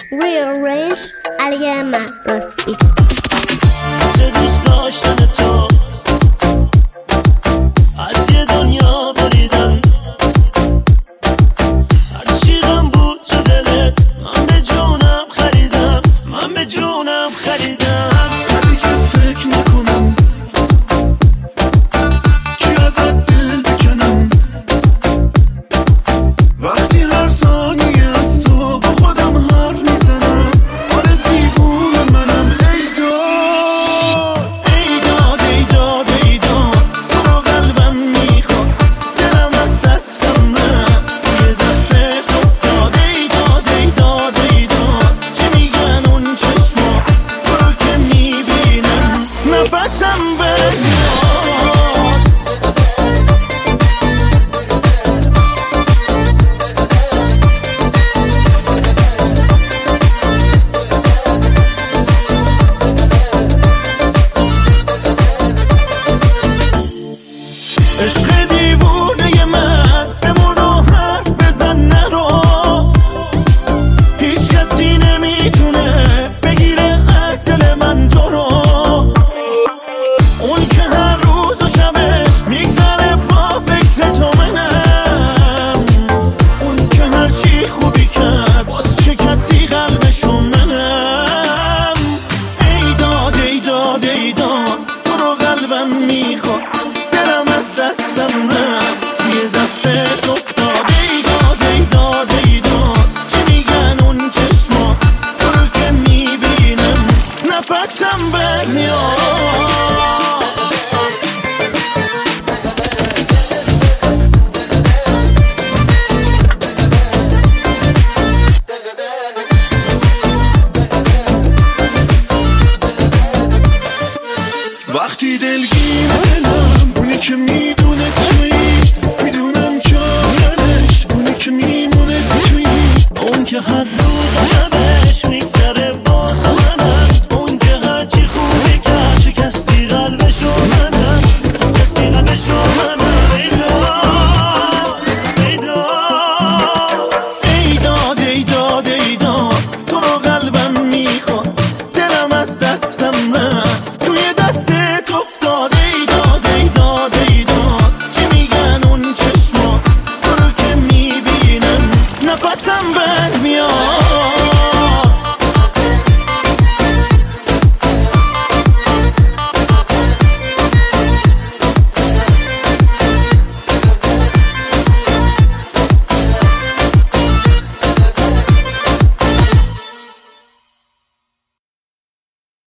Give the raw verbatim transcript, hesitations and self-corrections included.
Rearrange علی مهرازی. واسه دوست داشتن تو از یه دنیا بریدم، هرچی غم بود تو دلت من به جونم خریدم، من به جونم خریدم. دیگه فکر نکنم کی ازت دل بکنم، وقتی هر ثانیه از تو با خودم حرف میزنم. آره دیوونه منم. ای داد ای داد ای داد ای داد تو رو قلبم میخواد، دلم از دستم نه یه دستت افتاد. ای داد ای داد ای داد چی میگن اون چشما، تو رو که میبینم نفسم بمیاد. عشق دیوونه من بمون و حرف بزن نرو، هیچ کسی نمیتونه بگیره از دل من تو رو. اون که هر روز و شبش میگذره با فکر تو منم، اون که هر چی خوبی کرد باز چه کسی قلبشو منم. ای داد ای داد ای داد تو رو قلبم میخواد، دلم از دستم نه یه دستت افتاد. ای داد ای داد ای داد چی میگن اون چشما، تو رو که میبینم نفسم برمیاد. وقتی دلگیر دلم اونی که میدونه تویی، میدونم که آخرش اونی که میمونه تویی. اون که هر روز